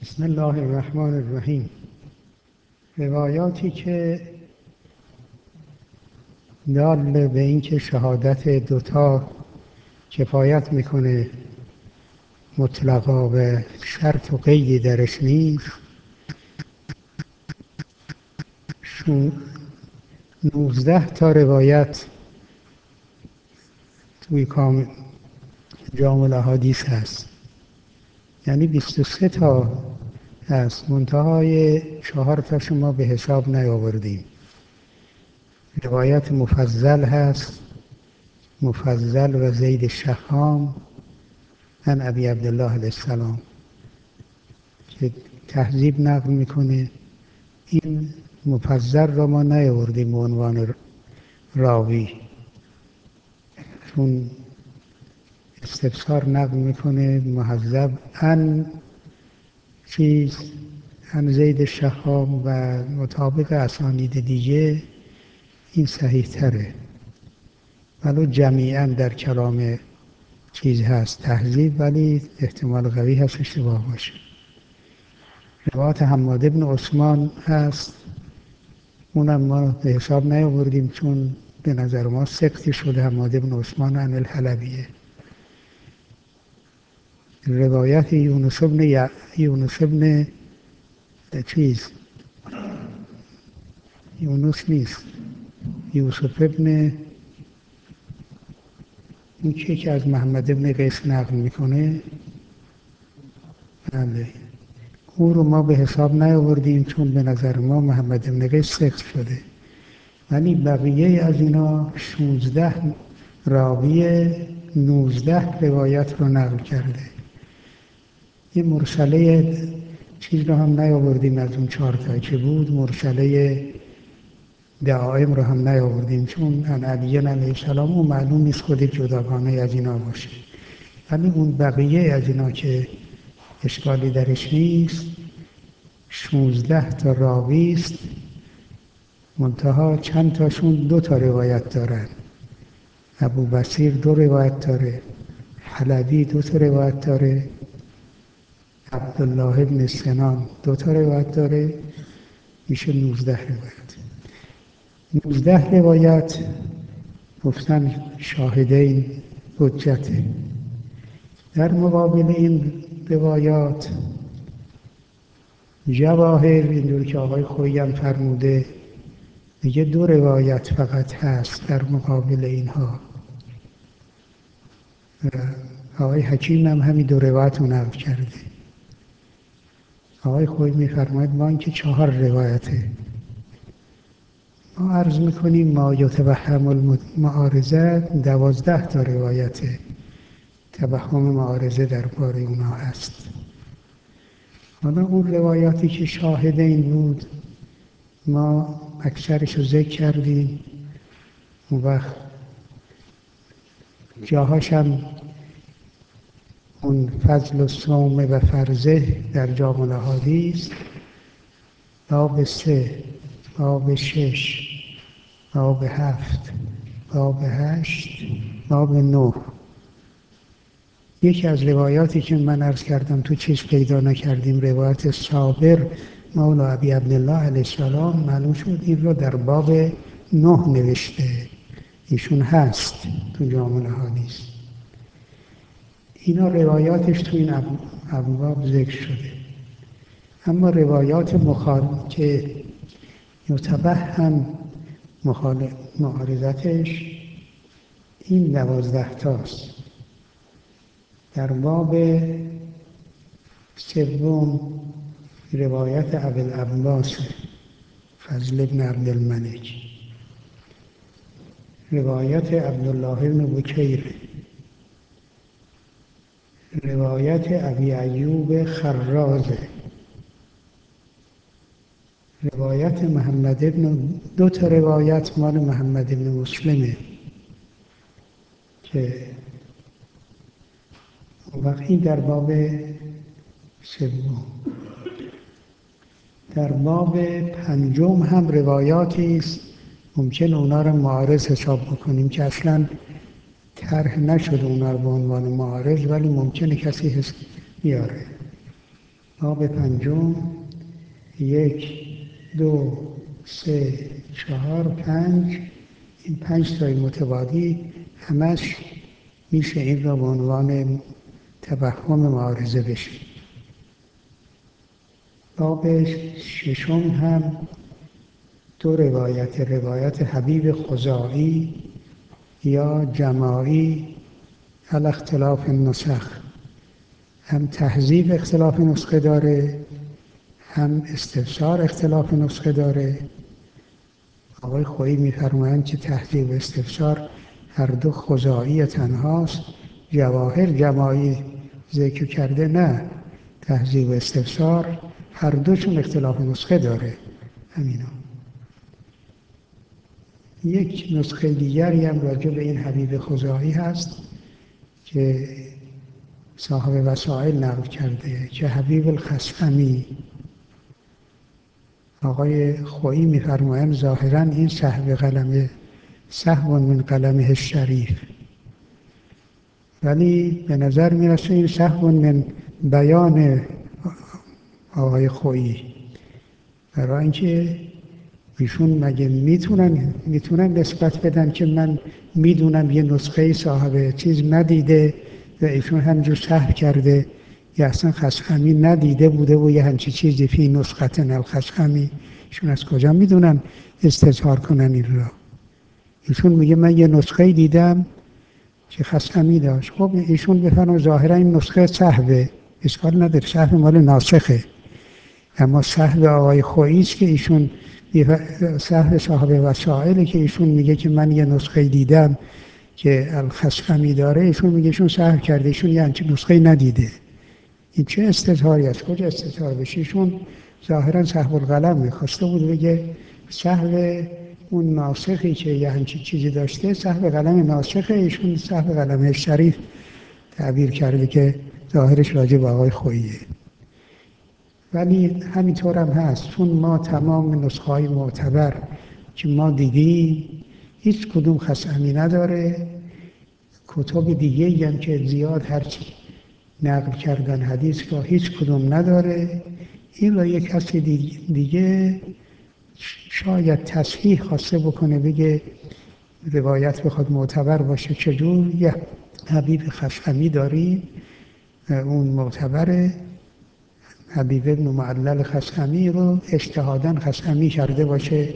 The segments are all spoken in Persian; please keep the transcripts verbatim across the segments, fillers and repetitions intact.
بسم الله الرحمن الرحیم. روایاتی که دال به این که شهادت دوتا کفایت میکنه مطلقا و شرط و قیدی درش نیست، نوزده تا روایت توی کامل جامع الاحادیث هست، یعنی بیست و سه تا هست، منتهای چهار تا شما به حساب نیاوردیم. روایت مفضل هست، مفضل و زید شهام عن ابی عبدالله علیه السلام که تهذیب نقل میکنه. این مفضل را ما نیاوردیم به عنوان راوی، چون استفسار نقل میکنه مهذب ان چیز ان زید شهام و مطابق اسانید دیگه این صحیح تره، ولو جمیعا در کلام چیز هست تهذیب، ولی احتمال قوی هست اشتباه باشه. روایت حماد بن عثمان هست، اونم ما به حساب نیاوردیم چون به نظر ما سقطی شده. حماد بن عثمان عن الحلبیه. روایت یونس بن ی... یونس بن چیز یونس نیست، یوسف ابن این که که از محمد ابن قیس نقل میکنه، بله او رو ما به حساب نیاوردیم چون به نظر ما محمد ابن قیس سقط شده، ولی بقیه از اینا شانزده راوی نوزده روایت رو نقل کرده. این مرسله چیز رو هم نیاوردیم از اون چهار تا که بود، مرسله دعائم رو هم نیاوردیم چون ان علی علیه السلام اون معلوم نیست خود جداگانه از اینا باشه، ولی اون بقیه از اینا که اشکالی درش نیست شانزده تا راوی است، منتها چند تاشون دو تا روایت دارن. ابو بصیر دو روایت داره، حلبی دو تا روایت داره، عبدالله بن سنان دو تا روایت داره، میشه نوزده روایت. نوزده روایت گفتن شاهدین حجته. در مقابل این روایات جواهر اینجور که آقای خویی هم فرموده میگه دو روایت فقط هست در مقابل اینها. آقای حکیم هم همین دو روایت رو نقل کرده. آقای خویی میفرماید ما اینکه چهار روایته. ما عرض میکنیم ما یتوهم المعارضه دوازده تا روایته توهم معارضه درباره اونا هست. حالا اون روایاتی که شاهدین بود ما اکثرش رو ذکر کردیم، اون وقت جاهاش هم اون فضل الصوم و فرضه در جامع الاحادیث باب سه، باب شش، باب هفت، باب هشت، باب نه. یکی از روایاتی که من عرض کردم تو چیز پیدا نکردیم، روایت صابر مولا ابی عبدالله علیه السلام، معلوم شد این رو در باب نه نوشته، ایشون هست تو جامع الاحادیث. اینا روایاتش تو این ابواب ذکر شده. اما روایات مخالف که یتوهم مخالف معارضتش این دوازده تاست. در باب سوم روایت ابوالعباس فضل بن عبدالملک، روایت عبدالله بن بکیر، روایت ابی ایوب خراز، روایت محمد ابن دو تا روایت مال محمد ابن مسلمه که وقتی در باب سوم. در باب پنجم هم روایاتی است ممکن اونا رو معارض حساب بکنیم که اصلا طرح نشده اونا رو به عنوان معارض، ولی ممکنه کسی حس بیاره. باب پنجم، یک دو سه چهار پنج، این پنج تای متبادی همش میشه این را به عنوان تبهم معارضه بشه. باب ششم هم دو روایت، روایت حبیب خزاعی یا جماعی علی اختلاف النسخ، هم تهذیب اختلاف نسخه داره، هم استفسار اختلاف نسخه داره. آقای خویی می‌فرمایند که تهذیب و استفسار هر دو خزاعی تنهاست، جواهر جماعی ذکر کرده نه، تهذیب و استفسار هر دوشون اختلاف نسخه داره. همینا. یک نسخه دیگری هم راجع به این حبیب خزاعی هست که صاحب وسائل نقل کرده که حبیب الخثعمی. آقای خویی می‌فرمایند ظاهراً این سهو قلمه سهو من قلمه الشریف، ولی به نظر میرسه این سهو من بیان آقای خویی، برای اینکه ایشون مگه میتونن میتونن نسبت بدن که من میدونم یه نسخه صاحب چیز ندیده و ایشون همینجور سهو کرده، یا اصلا خثعمی ندیده بوده و یه همچی چیزی فی نسختن الخثعمی، ایشون از کجا میدونن استظهار کنن این را؟ ایشون میگه من یه نسخه دیدم که خثعمی داشت. خب ایشون بفرمایند ظاهرا این نسخه سهوه، اشکال نداره، سهو مال ناسخه، اما سهو آقای خویی است که ایشون سهو صاحب وسائله که ایشون میگه که من یه نسخه دیدم که الخثعمی داره، ایشون میگه ایشون سهو کرده، ایشون یه همچین نسخه ندیده. این چه استظهاری است؟ کجا استظهار بشه؟ ایشون ظاهرا سهو القلم میخواسته بود بگه سهو اون ناسخی که یه همچین چیزی داشته سهو قلم ناسخه، ایشون سهو قلم شریف تعبیر کرده که ظاهرش راجع به آقای خوییه. ولی همینطور هم هست، چون ما تمام نسخه‌های معتبر که ما دیدیم هیچ کدوم خثعمی نداره. کتب دیگه هم که زیاد هرچی نقل کردن حدیث را هیچ کدوم نداره. این را یک کسی دیگه شاید تصحیح خواسته بکنه، بگه روایت بخواد معتبر باشه چجور یه حبیب خثعمی داریم، اون معتبره. حبیب ابن معلل خثعمی رو اجتهادا خثعمی کرده باشه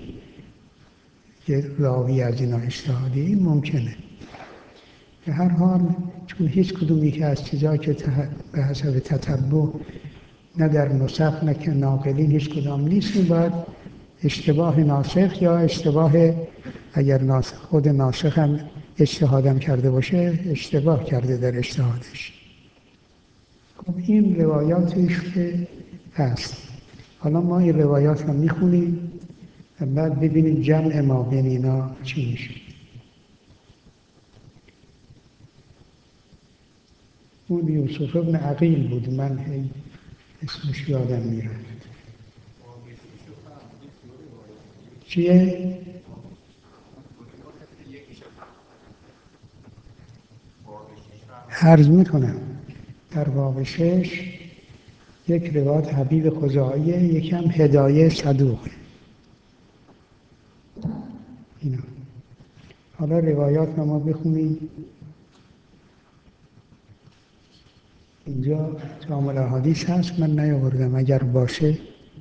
که راوی از اینا اجتهادی، این ممکنه. به هر حال چون هیچ کدومی که از چیزا که به حسب تتبع نه در نسخ نه که ناقلین هیچ کدام نیست، باید اشتباه ناسخ یا اشتباه، اگر ناسخ خود ناسخ هم اجتهادم کرده باشه اشتباه کرده در اجتهادش. خب این روایاتش که هست. حالا ما این روایات رو میخونیم و بعد ببینیم جمع ما بین اینا چی میشه. اون یوسف ابن عقیل بود، من هی اسمش یادم میرد. چیه؟ عرض میکنم در باب شش یک روایت حبیب خزاعیه، یکم هدایه صدوقه. اینا حالا روایات ما بخونیم. اینجا جامع احادیث هست، من نیاوردم، اگر باشه.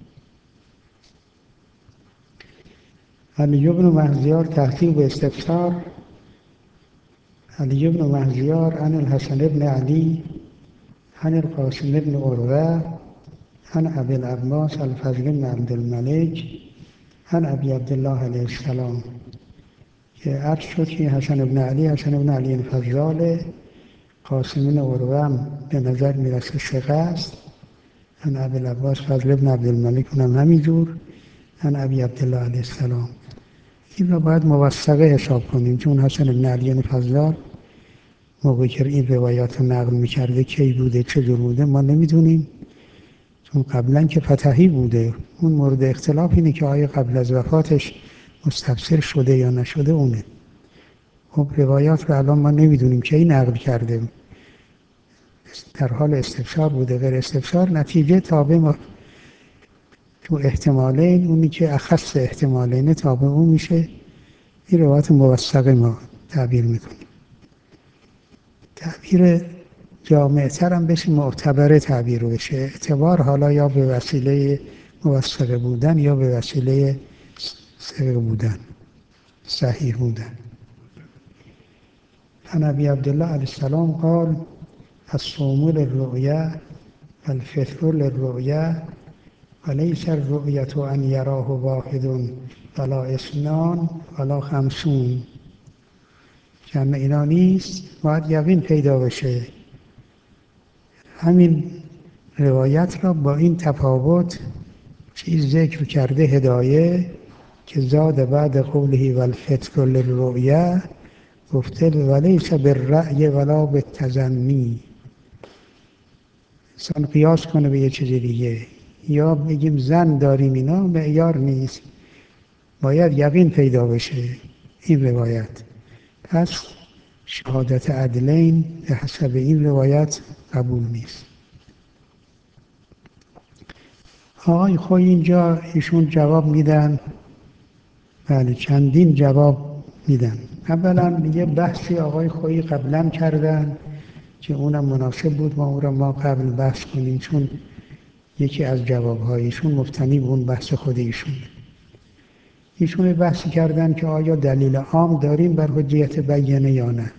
علی بن مهزیار تحقیق و استفسار. علی بن مهزیار عن الحسن بن علی عن القاسم بن عروه عن ابی العباس الفضل بن عبدالملک عن ابی عبدالله علیه السلام، که عرض شد که حسن بن علی حسن بن علی الفضال، قاسم بن عروه به نظر میرسه ثقه است، عن ابی العباس فضل بن عبدالملک اونم همینجور، عن ابی عبدالله علیه السلام. این را باید موثقه حساب کنیم، چون حسن بن علی الفضال موقعی که این روایات رو نقل میکرده کی بوده چجور بوده ما نمیدونیم، چون قبلا که فتحی بوده. اون مورد اختلاف اینه که آیا قبل از وفاتش مستبصر شده یا نشده اونه. خب روایات رو الان ما نمیدونیم کی نقل کرده، در حال استفسار بوده. غیر استفسار نتیجه تابع ما تو احتمالین، اونی که اخص احتمالین تابع اون میشه. این روایت موثقه ما تعبیر میکنیم. تعبیر جامع‌تر هم بشه معتبره تعبیر بشه. اعتبار حالا یا به وسیله موثقه بودن یا به وسیله صحیح بودن، صحیح بودن. عن ابی عبدالله علیه السلام قال الصوم للرؤیا والفطر للرؤیا وليس الرؤية أن يراه واحد ولا اثنان ولا خمسون. جمع اینا نیست، باید یقین پیدا بشه. همین روایت را با این تفاوت چیز ذکر کرده هدایه که زاد بعد قوله والفطر للرؤیا گفته ولیس بالرأی ولا بالتظنی. انسان قیاس کنه به یه چیز دیگه، یا بگیم زن داریم، اینا معیار نیست، باید یقین پیدا بشه. این روایت پس شهادت عدلین به حسب این روایت قبول نیست. آقای خویی اینجا ایشون جواب میدن، بله چندین جواب میدن. اولا یه بحثی آقای خویی قبلا کردن که اونم مناسب بود ما اون را ما قبل بحث کنیم، چون یکی از جوابهایشون مبتنی به اون بحث خود ایشون. ایشون بحثی کردن که آیا دلیل عام داریم بر حجیت بیانه یا نه.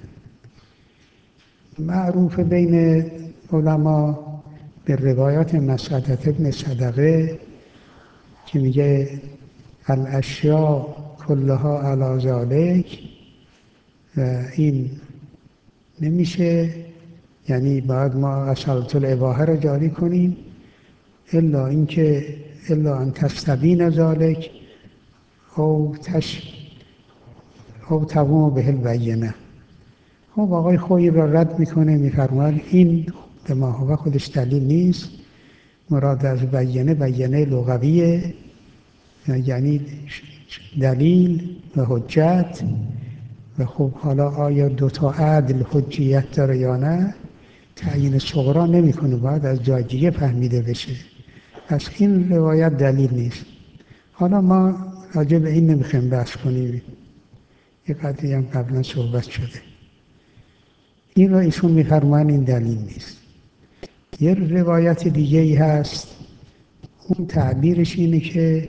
معروف بین علما به روایات مسعدة ابن صدقه که میگه الاشیاء کلها علی ذالک، و این نمیشه، یعنی باید ما اصالت الاباحه رو جاری کنیم الا اینکه الا ان تستبین ذالک او تش او تقوم به البینه. خب آقای خویی را رد میکنه، میفرماید این به ما هو خودش دلیل نیست. مراد از بیانه بیانه لغویه، یعنی دلیل و حجت. و خب حالا آیا دوتا عدل حجیت داره یا نه تعیین صغرا نمیکنه، باید از جای دیگه فهمیده بشه. پس این روایت دلیل نیست. حالا ما راجع به این نمیخوایم بحث کنیم، یک قضیه هم قبلا صحبت شده. این را ایشون میفرمان این دلیل نیست. یه روایت دیگه ای هست، اون تعبیرش اینه که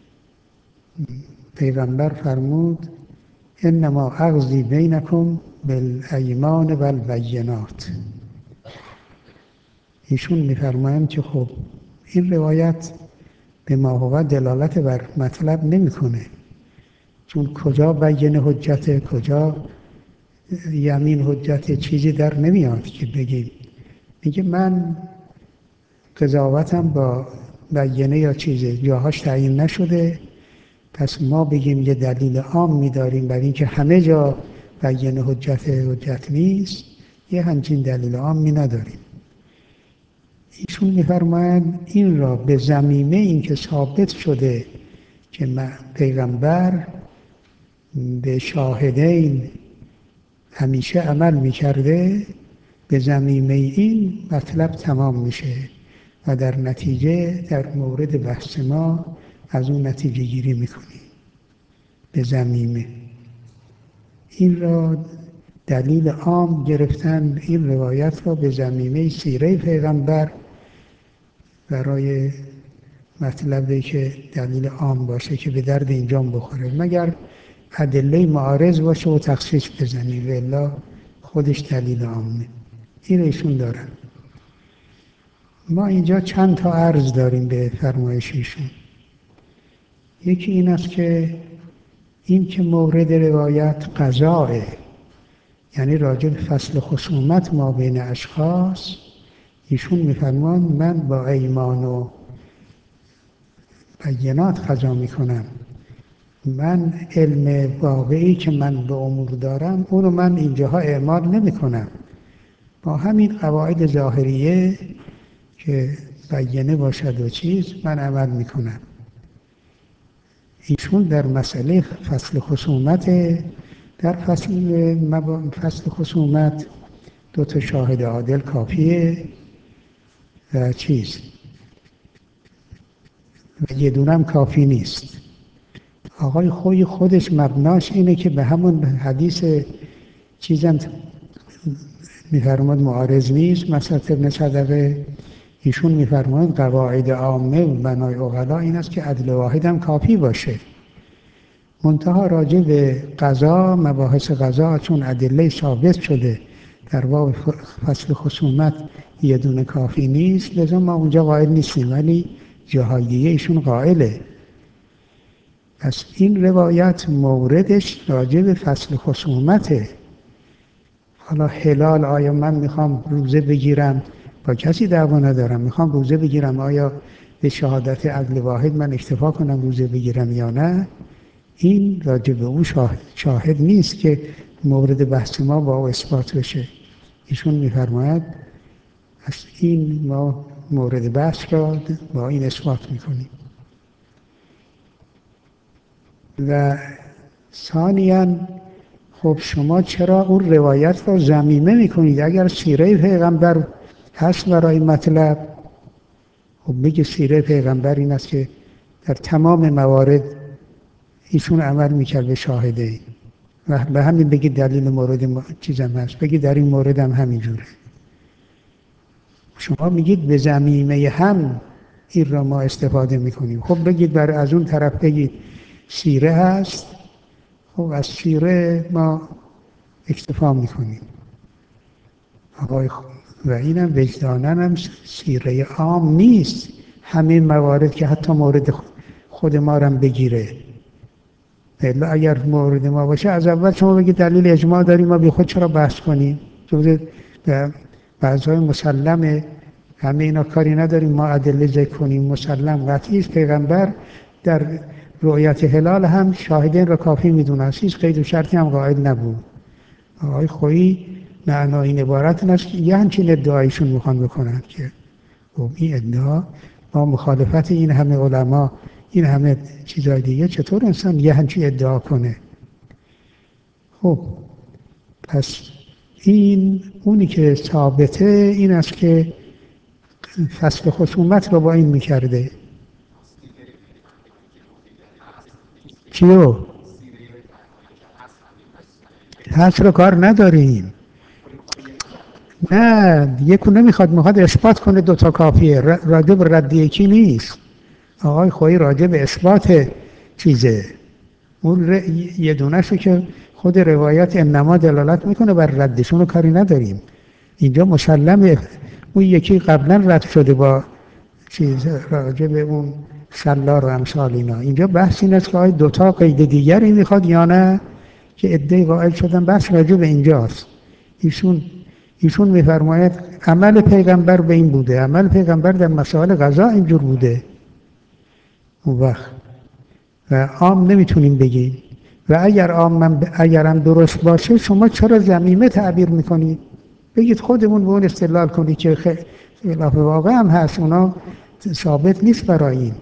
پیغمبر فرمود انما اقضی بینکم بالایمان والبینات. ایشون میفرمایند که خب این روایت به ما هو دلالت بر مطلب نمیکنه، چون کجا بیانه حجت، کجا یمین حجت، چیزی در نمیاد که بگیم. میگه من قضاوتم با بیانه یا چیزی جاهاش تعیین نشده، پس ما بگیم یه دلیل عام می‌داریم برای اینکه همه جا بیانه حجت حجت نیست، یه همچین دلیل عامی نداریم. ایشون می‌فرمایند این را به ضمیمه این که ثابت شده که پیغمبر به شاهدین همیشه عمل می‌کرده، به ضمیمه این مطلب تمام میشه و در نتیجه در مورد بحث ما از اون نتیجه گیری میکنیم. به ضمیمه این را دلیل عام گرفتن، این روایت را به ضمیمه سیره پیغمبر برای مطلبی که دلیل عام باشه که به درد اینجام بخوره، مگر ادله معارض باشه و تخصیص بزنی، و الا خودش دلیل عامه. این ایشون دارن. ما اینجا چند تا عرض داریم به فرمایش ایشون. یکی این است که این که مورد روایت قضاء، یعنی راجع به فصل خصومت ما بین اشخاص، ایشون میفرمان من با ایمان و بینات قضا میکنم، من علم واقعی که من به امور دارم اونو من اینجاها اعمال نمی کنم، با همین قواعد ظاهریه که بیانه باشد و چیز من عمل میکنم. ایشون در مسئله فصل خصومت، در فصل, فصل خصومت دو تا شاهد عادل کافیه و چیز و یه دونم کافی نیست. آقای خویی خودش مبناش اینه که به همون حدیث چیزم میفرماد معارض نیست، مثلا ابن صدقه ایشون میفرماد قواعد عامه و بنای عقلا این است که عدل واحد هم کافی باشه. منتها راجع به قضا، مباحث قضا چون ادله ثابت شده در باب فصل خصومت یه دونه کافی نیست، لذا ما اونجا قائل نیستیم، ولی جاهای دیگه ایشون قائله. پس این روایت موردش راجع به فصل خصومته. حالا هلال، آیا من میخوام روزه بگیرم، با کسی دعوا ندارم، میخوام روزه بگیرم، آیا به شهادت عدل واحد من اکتفا کنم روزه بگیرم یا نه؟ این راجع به اون شاهد, شاهد نیست که مورد بحث ما با او اثبات بشه. ایشون میفرماید از این ما مورد بحث را با این اثبات میکنیم. و ثانیاً خب شما چرا اون روایت را ضمیمه میکنید؟ اگر سیره پیغمبر هست برای مطلب، خب بگه سیره پیغمبر این است که در تمام موارد ایشون عمل میکرد به شاهده و به همین بگید دلیل مورد چیزم هست، بگید در این مورد هم همینجوره. شما میگید به ضمیمه هم این را ما استفاده میکنیم. خب بگید بر از اون طرف بگید سیره هست، خب از سیره ما اکتفا میکنیم. آقای و اینم وجدانن هم سیره عام نیست، همین موارد که حتی مورد خود ما رو بگیره. الا اگر مورد ما باشه از اول شما بگید دلیل اجماع داریم، ما بی خود چرا بحث کنیم؟ جوز بعضای مسلمه، همه اینا کاری نداریم ما ادله ذکر کنیم، مسلم قطعی است پیغمبر در رؤیت هلال هم شاهدین را کافی میدونست، هیچ قید و شرطی هم قائل نبود. آقای خویی معنای این عبارت این است که یه همچین ادعایشون میخوان بکنن که خب این ادعا با مخالفت این همه علما، این همه چیزای دیگه، چطور انسان یه همچین ادعا کنه؟ خب پس این اونی که ثابته این است که فصل خصومت رو با این میکرده. چیو؟ هست رو کار نداریم. نه یکو نمیخواد، میخواد اثبات کنه دوتا کافیه، راجع به رد یکی نیست. آقای خویی راجع به اثبات چیزه، اون ر... یه دونه شو که خود روایت انما دلالت میکنه بر ردشون رو کاری نداریم. اینجا مسلمه اون یکی قبلا رد شده با چیز راجع به اون سلار و امثال اینا. اینجا بحث این است که آیا دوتا قید دیگری میخواد یا نه، که عده‌ای قائل شدن بحث راجع به اینجاست. ایشون ایشون میفرماید عمل پیغمبر به این بوده، عمل پیغمبر در مسائل قضا اینجور بوده. اون وقت و عام نمیتونیم بگیم. و اگر عام اگرم درست باشه شما چرا ضمیمه تعبیر میکنید؟ بگید خودمون به اون استدلال کنید که خلاف واقع هم هست، اونا ثابت نیست برای این.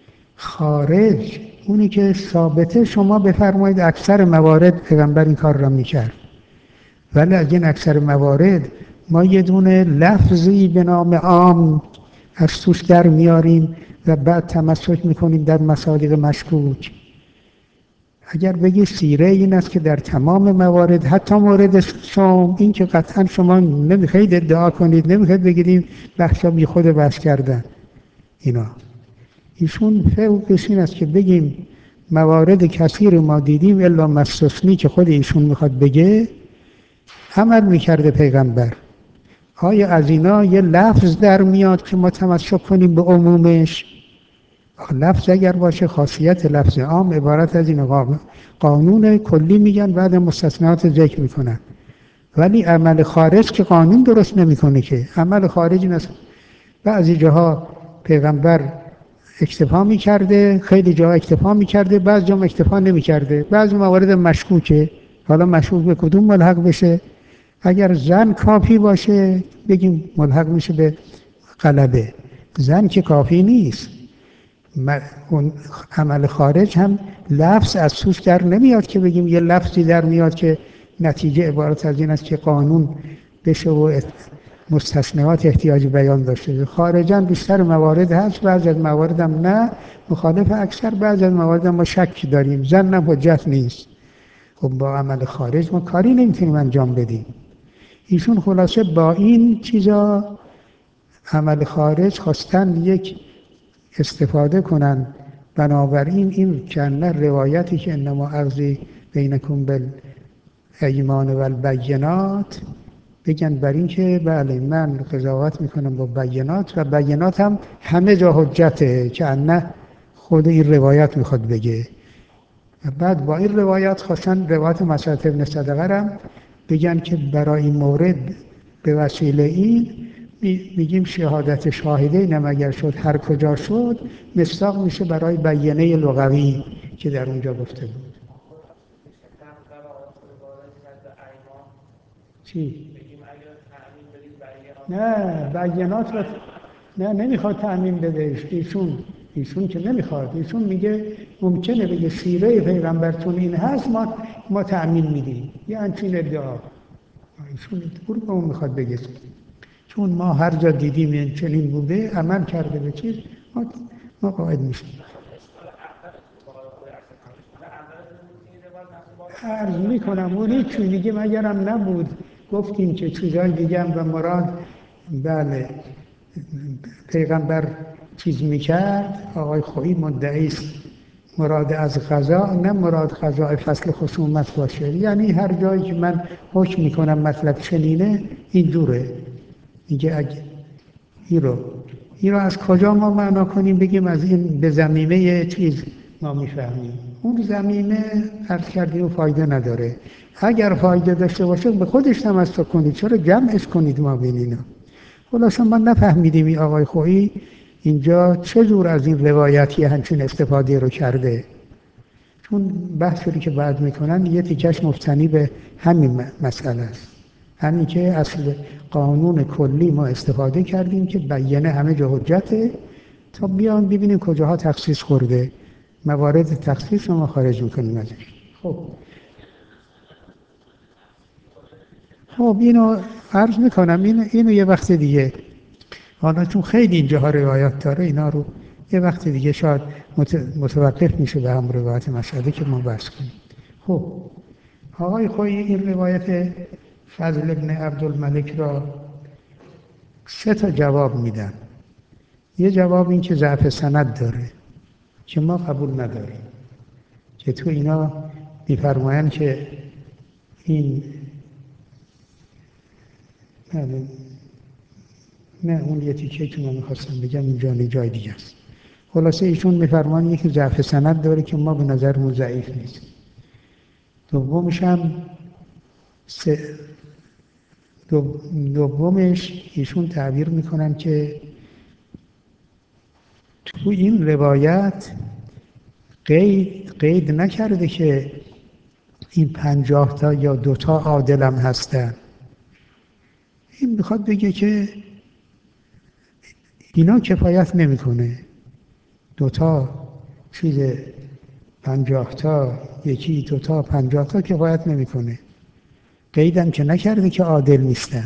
خارج اونی که ثابته شما بفرمایید اکثر موارد پیغمبر این کار را میکرد، ولی از این اکثر موارد ما یه دونه لفظی به نام عام از توش در میاریم و بعد تمسک میکنیم در مصادیق مشکوک. اگر بگی سیره این است که در تمام موارد، حتی مورد شام، این که قطعا شما نمیخواید ادعا کنید، نمیخواید بگیریم بخشا بی خود بحث کردن اینا. ایشون فوقش این است که بگیم موارد کثیر ما دیدیم الا مستثنی که خود ایشون میخواد بگه عمل میکرده پیغمبر. آیا از اینا یه لفظ در میاد که ما تمسک کنیم به عمومش؟ لفظ اگر باشه خاصیت لفظ عام عبارت از این قانون کلی میگن بعد مستثنیات ذکر میکنن، ولی عمل خارج که قانون درست نمیکنه که. عمل خارج این است بعضی جاها پیغمبر اکتفا میکرده، خیلی جاها اکتفا میکرده، بعضی جاها اکتفا نمیکرده، بعضی موارد مشکوکه. حالا مشکوک به کدوم ملحق بشه؟ اگر زن کافی باشه بگیم ملحق میشه به غلبه، زن که کافی نیست. اون عمل خارج هم لفظ از توش در نمیاد که بگیم یه لفظی در میاد که نتیجه عبارت از این است که قانون بشه و مستثنیات احتیاج بیان داشته. خارجاً بیشتر موارد هست، بعضی از موارد هم نه، مخالف اکثر، بعضی از موارد هم ما شک داریم، ظنم حجت نیست. خب با عمل خارج ما کاری نمیتونیم انجام بدیم. ایشون خلاصه با این چیزا عمل خارج خواستن یک استفاده کنن. بنابراین این کنه روایتی که انما اغزی بینکم بالایمان و البینات، بگن بر این که بله من قضاوت میکنم با بینات و بینات هم همه جا حجته، که نه خود این روایت میخواد بگه. و بعد با این روایت خواستن روایت مسعود ابن صدقه هم بگن که برای این مورد به وسیله این میگیم شهادت شاهدین هم اگر شد هر کجا شد مصداق میشه برای بیانه لغوی که در اونجا گفته بود. چی؟ نه بیانات را نه نمیخواد تأمین بده ایشون. ایشون که نمیخواد. ایشون میگه ممکنه بگه سیره پیغمبرتون این هست، ما ما تأمین میدیم. یه همچین ادعا. ایشون طور به اون میخواد بگه چون ما هر جا دیدیم این چنین بوده عمل کرده به چیز ما, ما قاعد میشیم. عرض میکنم اونی چون دیگه مگرم نبود گفتیم که چیزای دیگه هم و مراد بله پیغمبر چیز میکرد. آقای خویی مدعیست مراد از قضا نه مراد قضا فصل خصومت باشه، یعنی هر جایی که من حکم میکنم مطلب چنینه اینجوره. میگه اگه این رو این رو از کجا ما معنا کنیم؟ بگیم از این به زمینه چیز ما میفهمیم. اون زمینه عرض کردیم فایده نداره. اگر فایده داشته باشه به خودش تمسک کنید، چرا جمعش کنید ما بین اینا؟ خلاصا ما نفهمیدیم این آقای خویی اینجا چه جور از این روایتی همچین استفاده رو کرده. چون بحثی که بعد میکنن یه تیکش مبتنی به همین مسئله است، همین که اصل قانون کلی ما استفاده کردیم که بیانه همه جا حجته، تا بیان ببینیم کجاها تخصیص خورده، موارد تخصیص رو ما خارج میکنیم ازش. خب خب اینو عرض میکنم، اینو, اینو یه وقت دیگه، حالا چون خیلی اینجاها روایات داره اینا رو یه وقت دیگه شاید متوقف میشه به هم روایت مشهده که ما بحث کنیم. خب آقای خویی این روایت فضل ابن عبدالملک را سه تا جواب میدن. یه جواب این که ضعف سند داره که ما قبول نداریم، که تو اینا میفرمایند که این نه, نه اون یه تیکه که من میخواستم بگم اینجا نه جای دیگه است. خلاصه ایشون میفرمایند یکی ضعف سند داره که ما به نظرمون ضعیف نیست. دومش هم سه دومش ایشون تعبیر میکنن که تو این روایت قید قید نکرده که این پنجاه تا یا دوتا عادلم هستن. این میخواد بگه که اینا کفایت نمیکنه، دوتا چیز پنجاه تا یکی دوتا پنجاه تا کفایت نمیکنه. قیدم که نکرده که عادل نیستن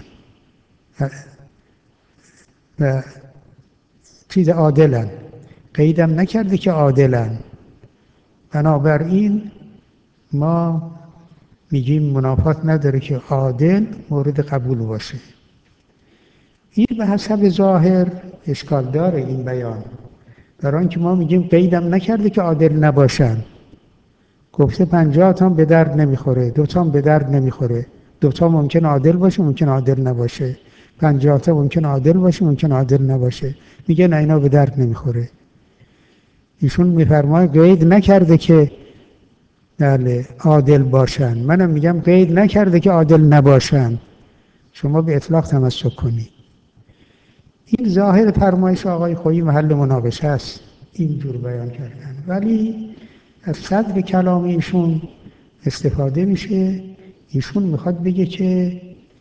و چیز عادلن، قیدم نکرده که عادلن. بنابراین ما میگیم منافات نداره که عادل مورد قبول باشه. این به حسب ظاهر اشکال داره این بیان، برای اینکه ما میگیم قیدم نکرده که عادل نباشن، گفته پنجاه تا به درد نمیخوره، دو تا به درد نمیخوره، دو تا ممکن عادل باشه ممکن عادل نباشه، پنجاه تا ممکن عادل باشه ممکن عادل نباشه، میگه نه اینا به درد نمیخوره. ایشون میفرماید قید نکرده که بله عادل باشن، منم میگم قید نکرده که عادل نباشن، شما به اطلاق تمسک کنید. این ظاهر فرمایش آقای خویی محل مناقشه است، اینجور بیان کردن، ولی از صدر کلام ایشون استفاده میشه. ایشون میخواد بگه که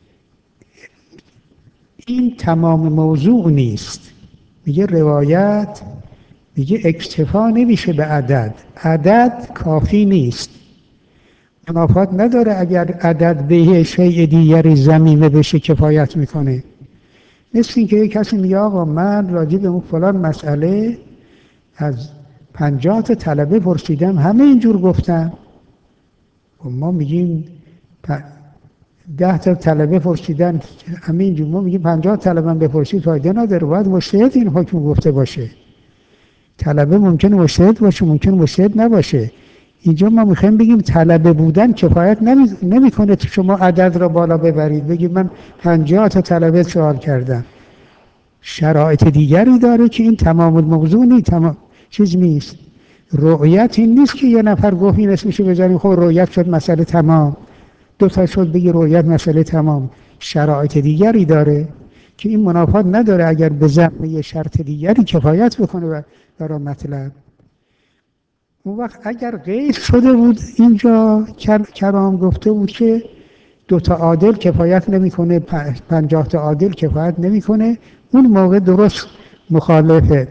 این تمام موضوع نیست. میگه روایت میگه اکتفا نمیشه به عدد، عدد کافی نیست، منافات نداره اگر عدد به شیء دیگری ضمیمه بشه کفایت میکنه. مثل این که یک کسی میگه آقا من راجع به اون فلان مسئله از پنجاه تا طلبه پرسیدم همه اینجور گفتن. و ما میگیم ده تا طلبه پرسیدن همه اینجور، ما میگیم پنجاه طلبه هم بپرسید فایده نداره، باید مجتهد این حکم گفته باشه. طلبه ممکنه مجتهد باشه، ممکنه مجتهد نباشه. اینجا ما میخوایم بگیم طلبه بودن کفایت نمی... نمیکنه تو شما عدد را بالا ببرید بگید من پنجاه تا طلبه سوال کردم. شرایط دیگری داره که این تمام الموضوع نیست، تمام چیز نیست. رؤیت این نیست که یه نفر گفت این اسمشو بذاریم خب رؤیت شد مسئله تمام، دو تا شد بگی رؤیت مسئله تمام. شرایط دیگری داره که این منافات نداره اگر به ضمن یه شرط دیگری کفایت بکنه برای مطلب. اون وقت اگر غیر شده بود اینجا کرام گفته بود که دو تا عادل کفایت نمیکنه، پنجاه تا عادل کفایت نمیکنه، اون موقع درست مخالف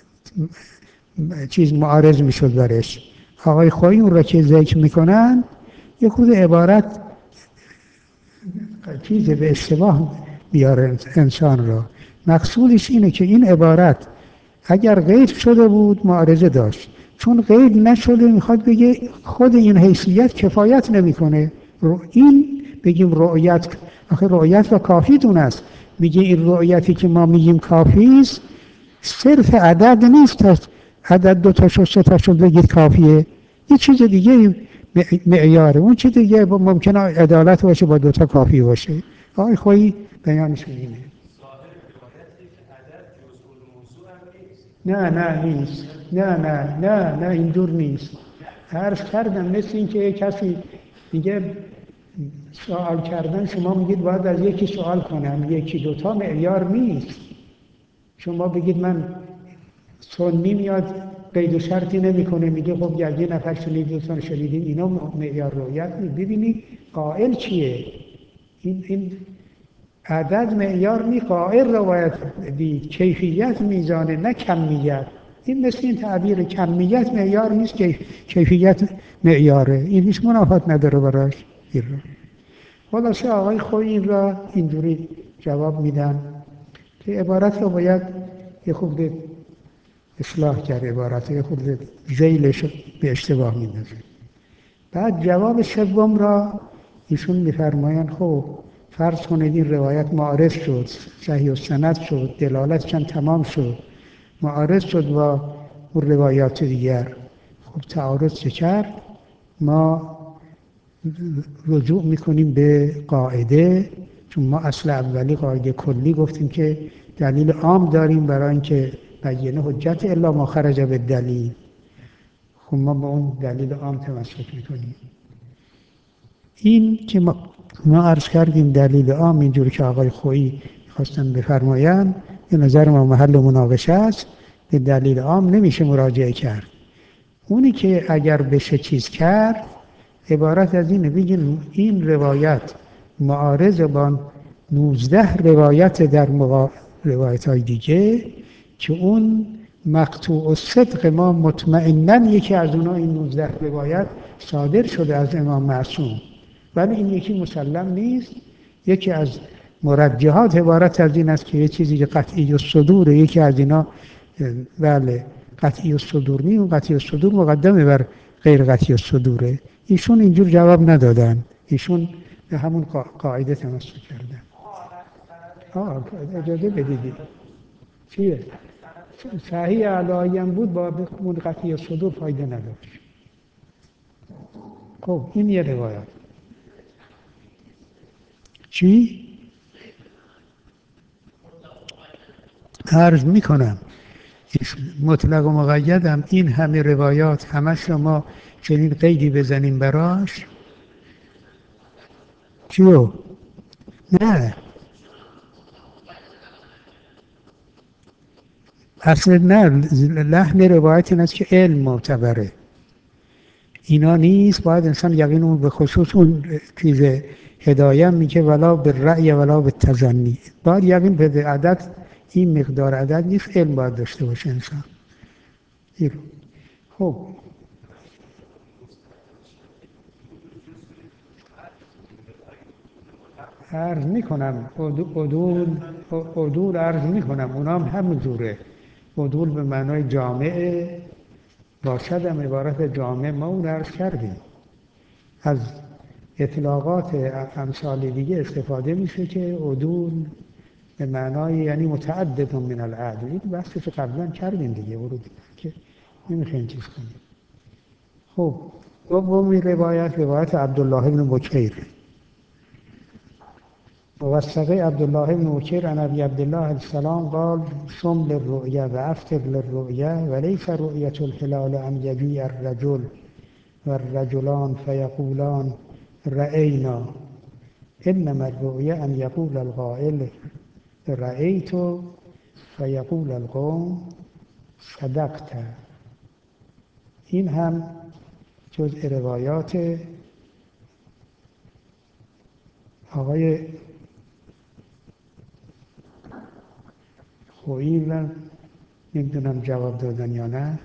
چیز معارض میشد برش. آقای خویی اون را که ذکر میکنن یه خود عبارت چیز به اشتباه بیاره انسان را. مقصودش اینه که این عبارت اگر غیر شده بود معارضه داشت، چون غیر نشده میخواد بگه خود این حیثیت کفایت نمیکنه. این بگیم رؤیت، آخه رؤیت و کافی دون است. میگه این رؤیتی که ما میگیم کافی است صرف عدد نیست، تا عدد دو تا شد سه تا شد بگید کافیه، یه چیز دیگه معیاره. اون چیز دیگه ممکنه عدالت باشه با دو تا کافی باشه. آقای خویی بیانش اینه. نه نه نیست، نه نه نه نه اینجور نیست. عرض کردم مثل این که کسی دیگه سوال کردن شما میگید باید از یکی سوال کنم، یکی دوتا معیار نیست. شما بگید من سنی میاد قید و شرطی نمیکنه میگه خب یه نفر شنید دوستان شنیدیم، اینا معیار رویت نیست. ببینید قائل چیه؟ این این عدد معیار نی، قائل رو باید دید. کیفیت میزانه نه کمیت. این مثل این تعبیر کمیت معیار نیست که کیفیت معیاره. این هیچ منافات نداره براش. خلاصه آقای خویی این را اینجوری جواب میدن که عبارت رو باید یه خورده اصلاح کرد، عبارت یه خورده ذیلش به اشتباه میندازه. بعد جواب سوم را ایشون میفرمایند خب فرض کنید این روایت معارض شد، صحیح السند شد، دلالتش هم تمام شد، معارض شد با اون روایات دیگر. خب تعارض چه کرد؟ ما رجوع میکنیم به قاعده، چون ما اصل اولی قاعده کلی گفتیم که دلیل عام داریم برای اینکه بیانه حجت الا ما خرج به دلیل. خب ما با اون دلیل عام تمسک میکنیم. این که ما, ما عرض کردیم دلیل عام اینجوری که آقای خویی خواستن بفرمایند به نظر ما محل مناقشه است. به دلیل عام نمیشه مراجعه کرد. اونی که اگر بشه چیز کرد عبارت از اینه بگیم این روایت معارض با نوزده روایت در مقا... روایت های دیگه که اون مقطوع الصدق ما مطمئنن یکی از اونها این نوزده روایت صادر شده از امام معصوم، ولی این یکی مسلم نیست. یکی از مرجحات عبارت از این است که یه چیزی که قطعی الصدور، یکی از اینا بله قطعی الصدور نیست، اون قطعی الصدور مقدمه بر غیر قطعی الصدوره. ایشون اینجور جواب ندادن، ایشون به همون قاعده تمسک کردن. آه اجازه بدیدید چیه؟ صحیح علاییم بود با اون قطعی الصدور فایده نداشت. خب این یه روایت. چی؟ عرض میکنم مطلق و مقیدم این همه روایات همش ما چنین قیدی بزنیم براش چیو؟ نه اصلا نه، لحن روایت این است که علم معتبره، اینا نیست. باید انسان یقین اون به خصوص اون چیز هدایه میگه ولا به رأی ولا به تظنی، باید یقین به عدد، این مقدار عدد نیست، علم باید داشته باشه انسان. خب عرض میکنم عدول عدول عرض میکنم اونام همون جوره. عدول به معنای جامعه باشد، هم عبارت جامع ما اون عرض کردیم. از اطلاقات امثال دیگه استفاده میشه که عدول به معنای یعنی متعدد من العدل. این بحثی که قبلا کردیم دیگه، ورودی که نمیخوایم چیز کنیم. خب دومی روایت روایت عبدالله بن بکیر. موثقه عبدالله بن بکیر عن ابی عبدالله علیه السلام قال صم للرؤیا و افطر للرؤیا وليس رؤية الهلال ان يجيء الرجل والرجلان فيقولان رأينا، انما الرؤيا ان يقول القائل رأيت فيقول القوم صدقت. این هم جزء روایات آقای خویی، نمیدونم جواب دادن یا نه.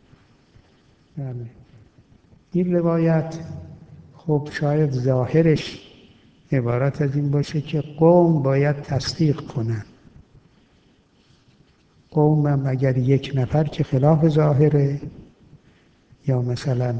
این روایت خب شاید ظاهرش عبارت از این باشه که قوم باید تصدیق کنن. قوم هم اگر یک نفر که خلاف ظاهره، یا مثلا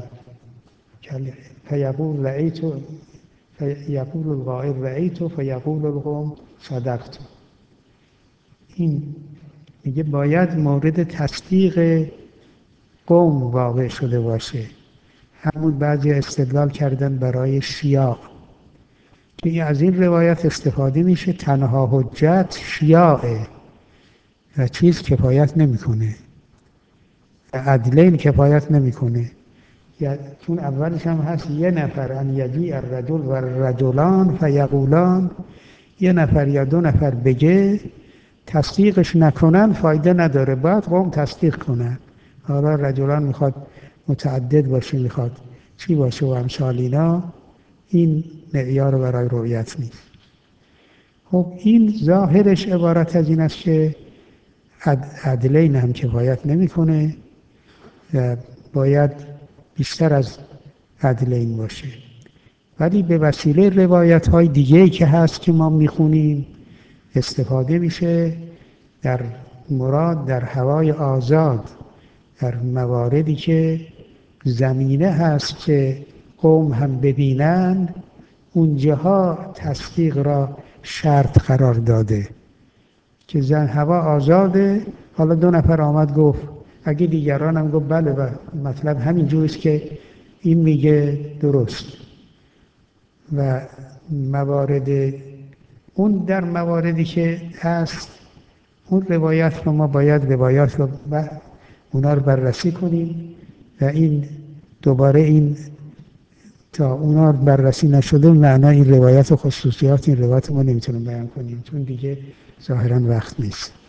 فیقول رأیت فیقول القائل رأیت فیقول القوم صدقت. این میگه باید مورد تصدیق قوم واقع شده باشه. همون بعضی استدلال کردن برای سیاق که از این روایت استفاده میشه تنها حجت شیاعه و چیز کفایت نمیکنه، عدلین کفایت نمیکنه. چون اولش هم هست یه نفر ان یجیء الرجل و الرجلان فیقولان، یه نفر یا دو نفر بگه تصدیقش نکنن فایده نداره، باید قوم تصدیق کنن. حالا رجلان میخواد متعدد باشه، میخواد چی باشه و امثال اینا، این معیار برای رؤیت نیست. خب این ظاهرش عبارت از این است که عدلین هم کفایت نمیکنه و باید بیشتر از عدلین باشه. ولی به وسیله روایت های دیگه‌ای که هست که ما میخونیم استفاده میشه در مراد در هوای آزاد، در مواردی که زمینه هست که قوم هم ببینن، اونجاها تصدیق را شرط قرار داده که زن هوا آزاده. حالا دو نفر آمد گفت، اگه دیگران هم گفت بله و مطلب همین جوریست که این میگه درست. و موارد اون در مواردی که هست اون روایت رو ما باید روایات رو و اونا رو بررسی کنیم و این دوباره این تا اونا بررسی نشده معنای این روایت و خصوصیات این روایت ما نمیتونیم بیان کنیم، چون دیگه ظاهرا وقت نیست.